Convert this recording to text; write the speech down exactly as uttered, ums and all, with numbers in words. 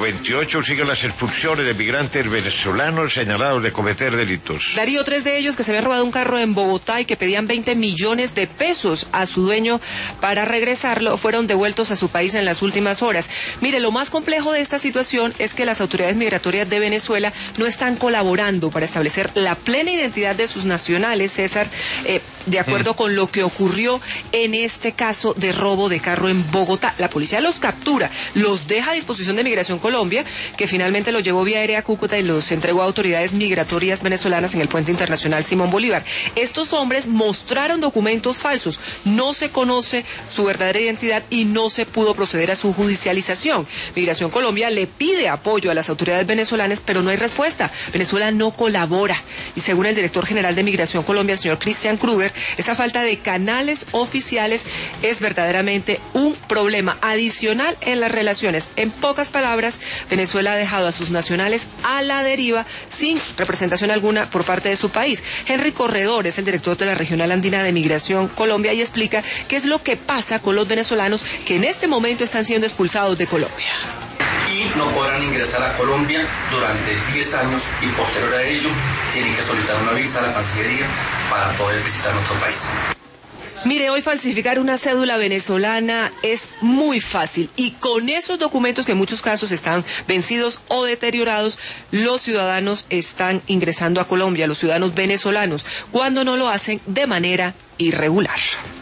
veintiocho siguen las expulsiones de migrantes venezolanos señalados de cometer delitos. Darío, tres de ellos que se habían robado un carro en Bogotá y que pedían veinte millones de pesos a su dueño para regresarlo, fueron devueltos a su país en las últimas horas. Mire, lo más complejo de esta situación es que las autoridades migratorias de Venezuela no están colaborando para establecer la plena identidad de sus nacionales, César, eh, de acuerdo mm. con lo que ocurrió en este caso de robo de carro en Bogotá. La policía los captura, los deja a disposición de Migración Colombia, que finalmente los llevó vía aérea a Cúcuta y los entregó a autoridades migratorias venezolanas en el puente internacional Simón Bolívar. Estos hombres mostraron documentos falsos, no se conoce su verdadera identidad y no se pudo proceder a su judicialización. Migración Colombia le pide apoyo a las autoridades venezolanas, pero no hay respuesta. Venezuela no colabora. Y según el director general de Migración Colombia, el señor Christian Kruger, esa falta de canales oficiales es verdaderamente un problema adicional en las relaciones. En pocas palabras, Venezuela ha dejado a sus nacionales a la deriva sin representación alguna por parte de su país. Henry Corredor es el director de la Regional Andina de Migración Colombia y explica qué es lo que pasa con los venezolanos que en este momento están siendo expulsados de Colombia. Y no podrán ingresar a Colombia durante diez años y posterior a ello tienen que solicitar una visa a la Cancillería para poder visitar nuestro país. Mire, hoy falsificar una cédula venezolana es muy fácil y con esos documentos que en muchos casos están vencidos o deteriorados, los ciudadanos están ingresando a Colombia, los ciudadanos venezolanos, cuando no lo hacen de manera irregular.